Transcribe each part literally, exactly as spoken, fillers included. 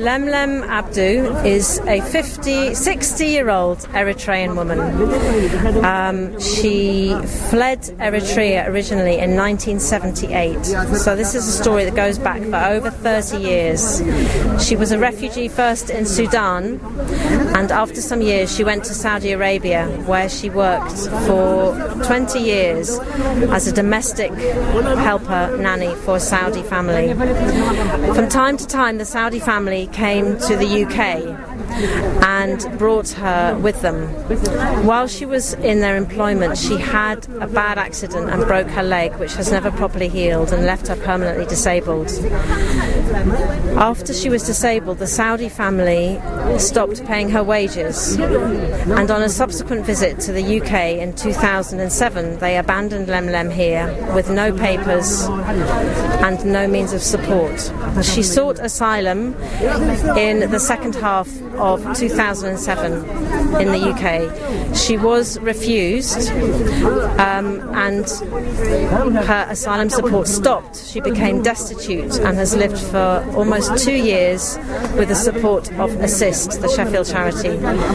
Lemlem Abdu is a fifty, sixty-year-old Eritrean woman. Um, she fled Eritrea originally in nineteen seventy-eight. So this is a story that goes back for over thirty years. She was a refugee first in Sudan, and after some years she went to Saudi Arabia, where she worked for twenty years as a domestic helper nanny for a Saudi family. From time to time, the Saudi family came to the U K and brought her with them. While she was in their employment, she had a bad accident and broke her leg, which has never properly healed and left her permanently disabled. After she was disabled, the Saudi family stopped paying her wages, and on a subsequent visit to the U K in two thousand seven, they abandoned Lemlem here with no papers and no means of support. She sought asylum in the second half of two thousand seven in the U K. She was refused, um, and her asylum support stopped. She became destitute and has lived for almost two years with the support of Assist, the Sheffield charity,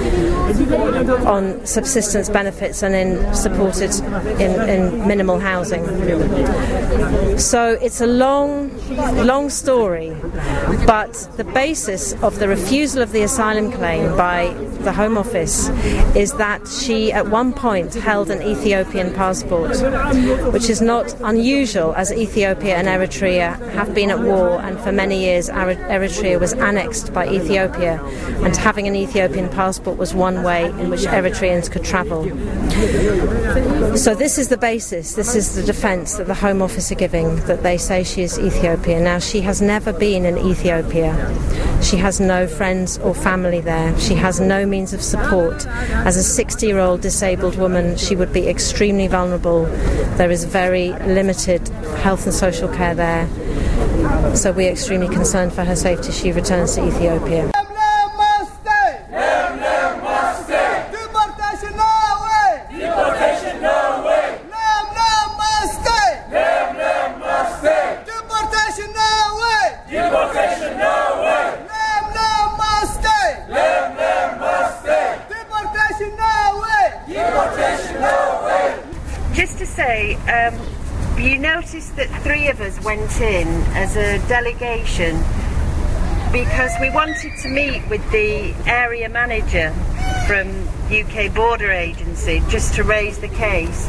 on subsistence benefits and in supported in, in minimal housing. So it's a long, long story, but the basis of the refusal of the asylum claim by the Home Office is that she at one point held an Ethiopian passport, which is not unusual, as Ethiopia and Eritrea have been at war, and for many years Eritrea was annexed by Ethiopia, and having an Ethiopian passport was one way in which Eritreans could travel. So this is the basis, this is the defence that the Home Office are giving, that they say she is Ethiopian. Now, she has never been in Ethiopia. She has no friends or family there. She has no means of support. As a sixty-year-old disabled woman, she would be extremely vulnerable. There is very limited health and social care there. So we're extremely concerned for her safety. She returns to Ethiopia. Just to say, um, you noticed that three of us went in as a delegation because we wanted to meet with the area manager from U K Border Agency just to raise the case.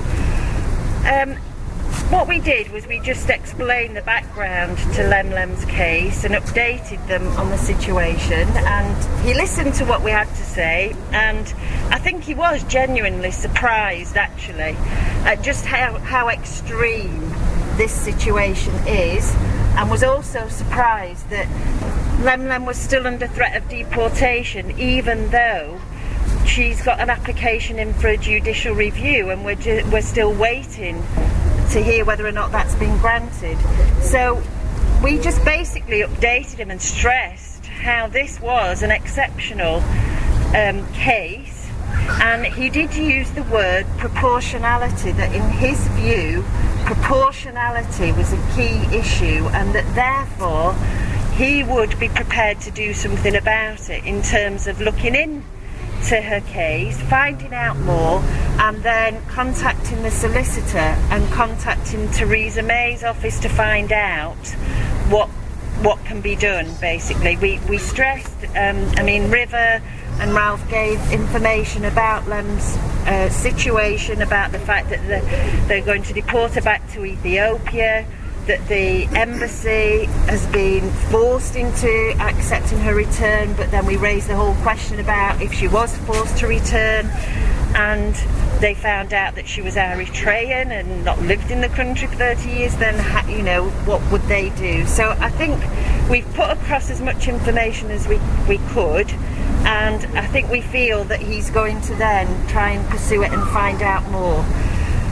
Um, what we did was we just explained the background to Lemlem's case and updated them on the situation, and he listened to what we had to say, and I think he was genuinely surprised actually at just how, how extreme this situation is, and was also surprised that Lemlem was still under threat of deportation even though she's got an application in for a judicial review, and we're, ju we're still waiting to hear whether or not that's been granted. So we just basically updated him and stressed how this was an exceptional um, case, and he did use the word proportionality, that in his view proportionality was a key issue, and that therefore he would be prepared to do something about it in terms of looking in to her case, finding out more, and then contacting the solicitor and contacting Theresa May's office to find out what what can be done. Basically, we we stressed. Um, I mean, River and Ralph gave information about Lem's uh, situation, about the fact that the, they're going to deport her back to Ethiopia, that the embassy has been forced into accepting her return, but then we raised the whole question about if she was forced to return, and they found out that she was Eritrean and not lived in the country for thirty years, then, you know, what would they do? So I think we've put across as much information as we, we could, and I think we feel that he's going to then try and pursue it and find out more.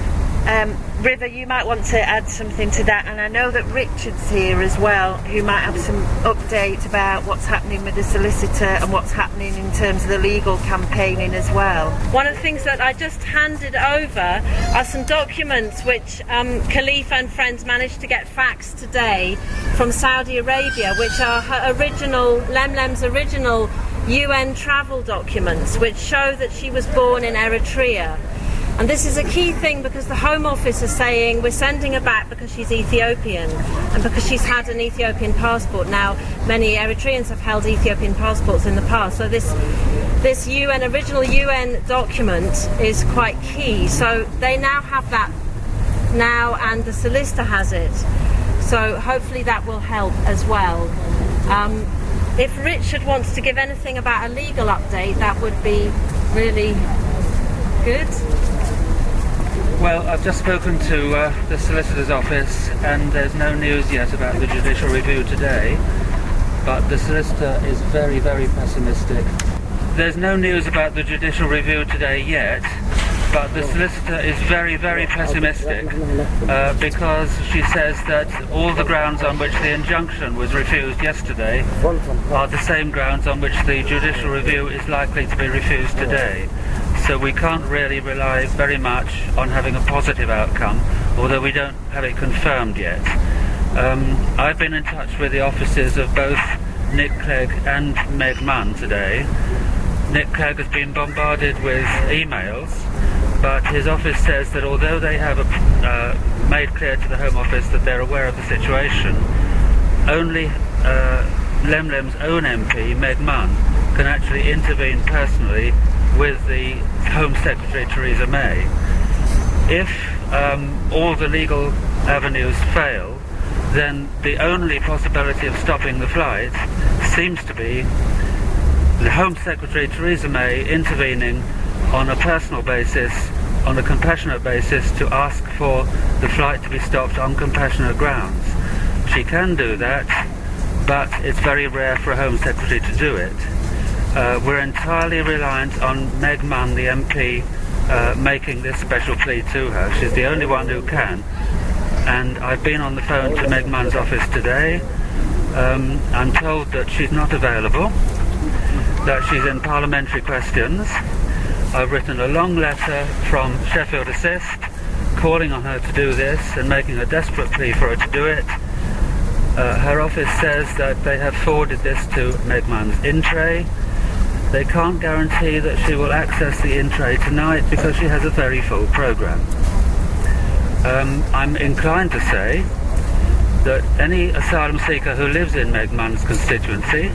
Um, River, you might want to add something to that, and I know that Richard's here as well, who might have some update about what's happening with the solicitor and what's happening in terms of the legal campaigning as well. One of the things that I just handed over are some documents which um, Khalifa and friends managed to get faxed today from Saudi Arabia, which are her original, Lemlem's original U N travel documents, which show that she was born in Eritrea. And this is a key thing because the Home Office is saying we're sending her back because she's Ethiopian and because she's had an Ethiopian passport. Now, many Eritreans have held Ethiopian passports in the past, so this this U N, original U N document is quite key. So they now have that now, and the solicitor has it. So hopefully that will help as well. Um, if Richard wants to give anything about a legal update, that would be really good. Well, I've just spoken to uh, the solicitor's office, and there's no news yet about the judicial review today, but the solicitor is very, very pessimistic. There's no news about the judicial review today yet, but the solicitor is very, very pessimistic uh, because she says that all the grounds on which the injunction was refused yesterday are the same grounds on which the judicial review is likely to be refused today. So we can't really rely very much on having a positive outcome, although we don't have it confirmed yet. Um, I've been in touch with the offices of both Nick Clegg and Meg Munn today. Nick Clegg has been bombarded with emails, but his office says that although they have uh, made clear to the Home Office that they're aware of the situation, only uh, Lemlem's own M P, Meg Munn, can actually intervene personally with the Home Secretary Theresa May. If um, all the legal avenues fail, then the only possibility of stopping the flight seems to be the Home Secretary Theresa May intervening on a personal basis, on a compassionate basis, to ask for the flight to be stopped on compassionate grounds. She can do that, but it's very rare for a Home Secretary to do it. Uh, we're entirely reliant on Meg Munn, the M P, uh, making this special plea to her. She's the only one who can. And I've been on the phone to Meg Munn's office today. Um, I'm told that she's not available, that she's in parliamentary questions. I've written a long letter from Sheffield Assist calling on her to do this and making a desperate plea for her to do it. Uh, her office says that they have forwarded this to Meg Munn's in-tray. They can't guarantee that she will access the in-tray tonight because she has a very full programme. Um, I'm inclined to say that any asylum seeker who lives in Meg Munn's constituency,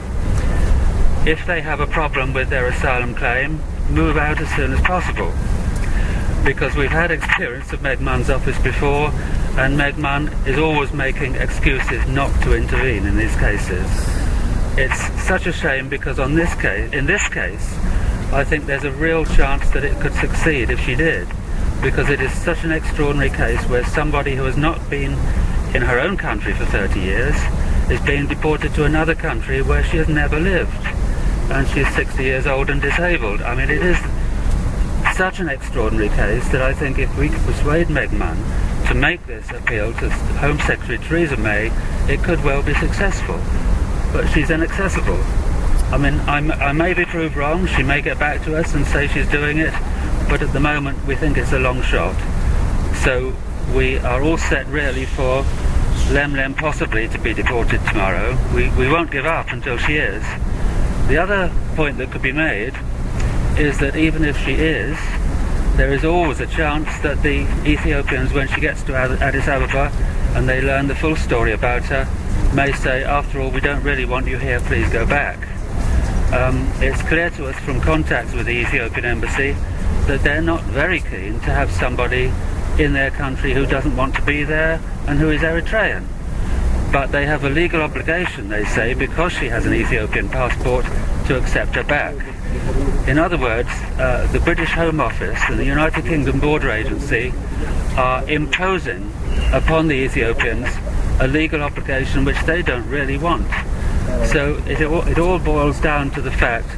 if they have a problem with their asylum claim, move out as soon as possible. Because we've had experience of Meg Munn's office before, and Meg Munn is always making excuses not to intervene in these cases. It's such a shame because on this case, in this case, I think there's a real chance that it could succeed if she did, because it is such an extraordinary case where somebody who has not been in her own country for thirty years is being deported to another country where she has never lived, and she's sixty years old and disabled. I mean, it is such an extraordinary case that I think if we could persuade Meg Munn to make this appeal to Home Secretary Theresa May, it could well be successful. But she's inaccessible. I mean, I'm, I may be proved wrong, she may get back to us and say she's doing it, but at the moment we think it's a long shot. So we are all set really for Lemlem possibly to be deported tomorrow. We, we won't give up until she is. The other point that could be made is that even if she is, there is always a chance that the Ethiopians, when she gets to Addis Ababa and they learn the full story about her, may say, after all, we don't really want you here, please go back. Um, it's clear to us from contacts with the Ethiopian embassy that they're not very keen to have somebody in their country who doesn't want to be there and who is Eritrean. But they have a legal obligation, they say, because she has an Ethiopian passport, to accept her back. In other words, uh, the British Home Office and the United Kingdom Border Agency are imposing upon the Ethiopians a legal obligation which they don't really want. So it all, it all boils down to the fact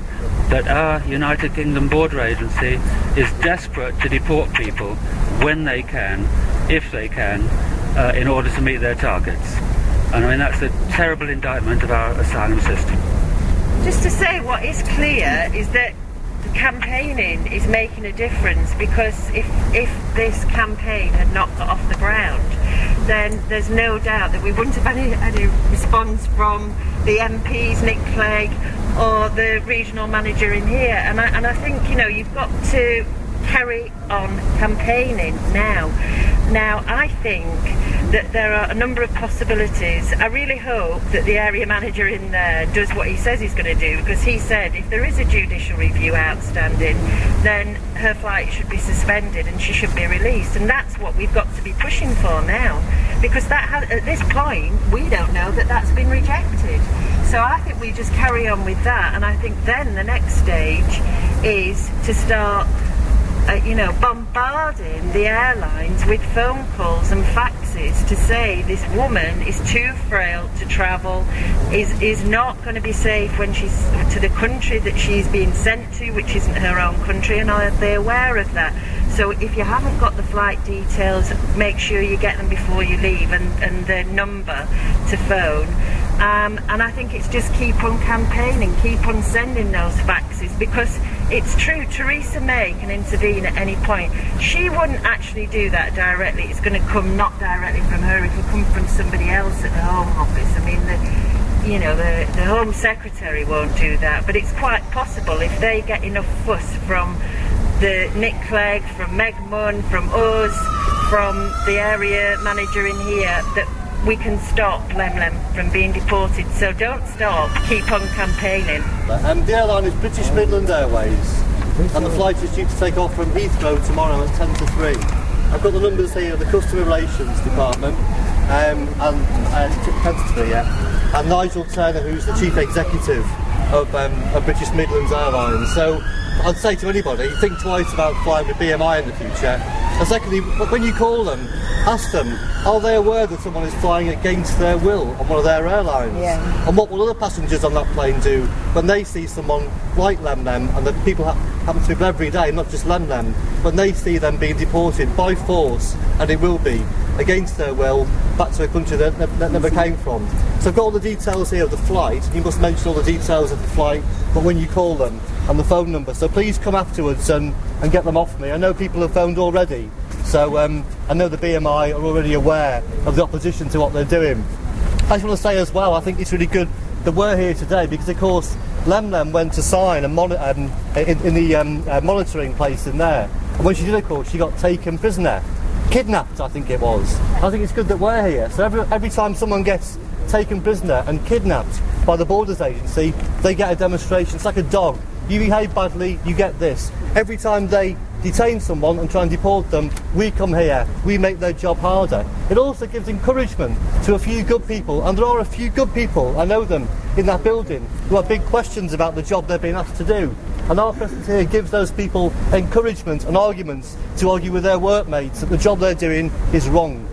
that our United Kingdom border agency is desperate to deport people when they can, if they can, uh, in order to meet their targets. And I mean, that's a terrible indictment of our asylum system. Just to say, what is clear is that the campaigning is making a difference, because if, if this campaign had not got off the ground, then there's no doubt that we wouldn't have had any, any response from the M Ps, Nick Clegg, or the regional manager in here. And I, and I think, you know, you've got to carry on campaigning now. Now, I think that there are a number of possibilities. I really hope that the area manager in there does what he says he's going to do, because he said if there is a judicial review outstanding, then her flight should be suspended and she should be released. And that's what we've got to be pushing for now, because that has, at this point, we don't know that that's been rejected. So I think we just carry on with that, and I think then the next stage is to start Uh, you know, bombarding the airlines with phone calls and faxes to say this woman is too frail to travel, is is not going to be safe when she's to the country that she's being sent to, which isn't her own country, and are they aware of that? So if you haven't got the flight details, make sure you get them before you leave, and, and the number to phone. Um, and I think it's just keep on campaigning, keep on sending those faxes, because it's true, Theresa May can intervene at any point. She wouldn't actually do that directly. It's going to come not directly from her, it'll come from somebody else at the Home Office. I mean, the, you know, the, the Home Secretary won't do that, but it's quite possible if they get enough fuss from the Nick Clegg, from Meg Munn, from us, from the area manager in here, that we can stop Lemlem from being deported. So don't stop, keep on campaigning. Um, the airline is British Midland Airways, and the flight is due to take off from Heathrow tomorrow at ten to three. I've got the numbers here of the Customer Relations Department, um, and uh, ten to three, yeah. And Nigel Turner, who's the Chief Executive of, um, of British Midlands Airlines. So I'd say to anybody, think twice about flying with B M I in the future. And secondly, when you call them, ask them, are they aware that someone is flying against their will on one of their airlines? Yeah. And what will other passengers on that plane do when they see someone like Lemlem, and the people ha happen to be every day, not just Lemlem, when they see them being deported by force, and it will be, against their will, back to a country that, that, that never came from. So I've got all the details here of the flight. You must mention all the details of the flight, but when you call them, and the phone number. So please come afterwards and, and get them off me. I know people have phoned already, so um, I know the B M I are already aware of the opposition to what they're doing. I just want to say as well, I think it's really good that we're here today, because of course Lemlem went to sign a mon um, in, in the um, uh, monitoring place in there, and when she did, of course, she got taken prisoner, kidnapped, I think it was. I think it's good that we're here. So every, every time someone gets taken prisoner and kidnapped by the Borders Agency, they get a demonstration. It's like a dog. You behave badly, you get this. Every time they detain someone and try and deport them, we come here, we make their job harder. It also gives encouragement to a few good people, and there are a few good people, I know them, in that building, who have big questions about the job they're being asked to do. And our presence here gives those people encouragement and arguments to argue with their workmates that the job they're doing is wrong.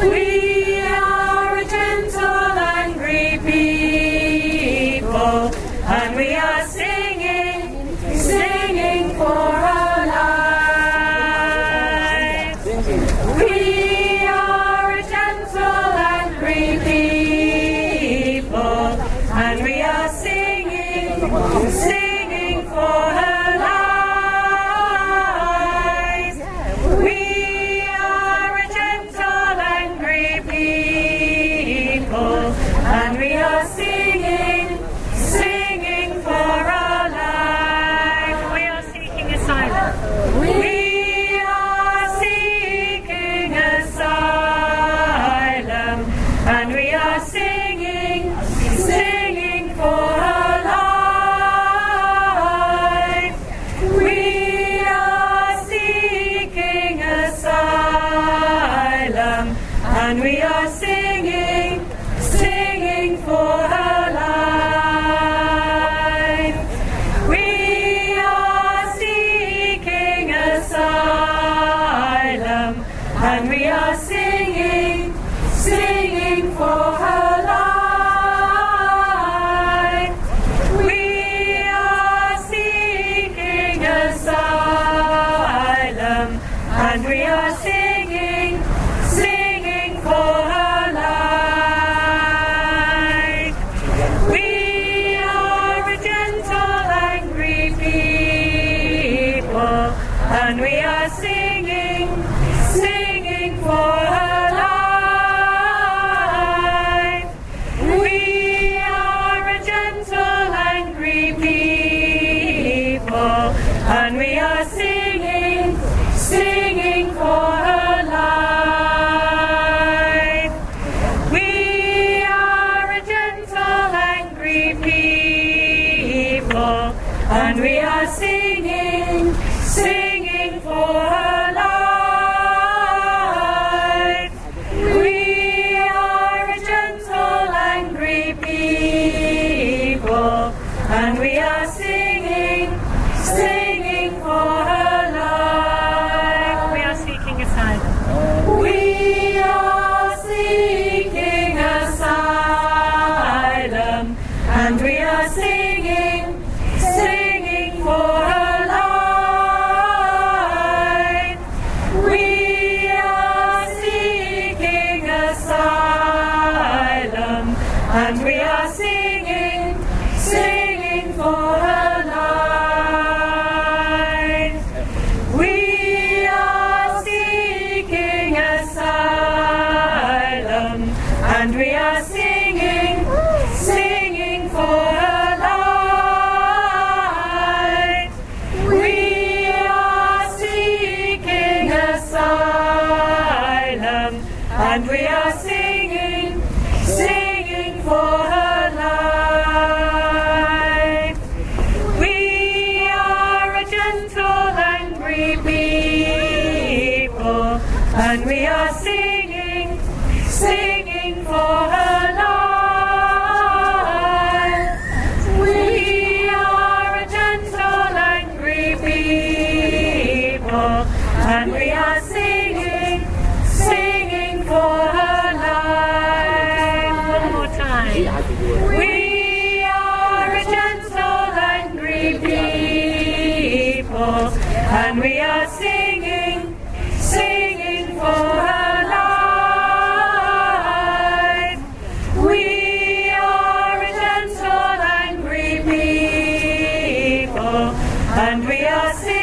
We are a gentle, angry people, and we are singing, singing for our lives. We are a gentle, angry people, and we are singing, singing for our lives. We are a gentle, angry people, and we are singing, singing for our life. We are seeking asylum. We are seeking asylum, and we are singing, singing for our life. We are seeking asylum, and we are singing, singing for our life. We are seeking asylum, and we are singing, singing for our life. We are seeking and we are singing, singing for her life. We are seeking asylum, and we are singing, singing for her life. We are seeking asylum, and we are singing, singing for her life. We are a gentle, angry people, and we are singing, singing for her life. We are a gentle, angry people, and we are singing, singing for her life. One more time. We are a gentle, angry people, and we are singing, singing for her life. We are a gentle, angry people, and we are singing,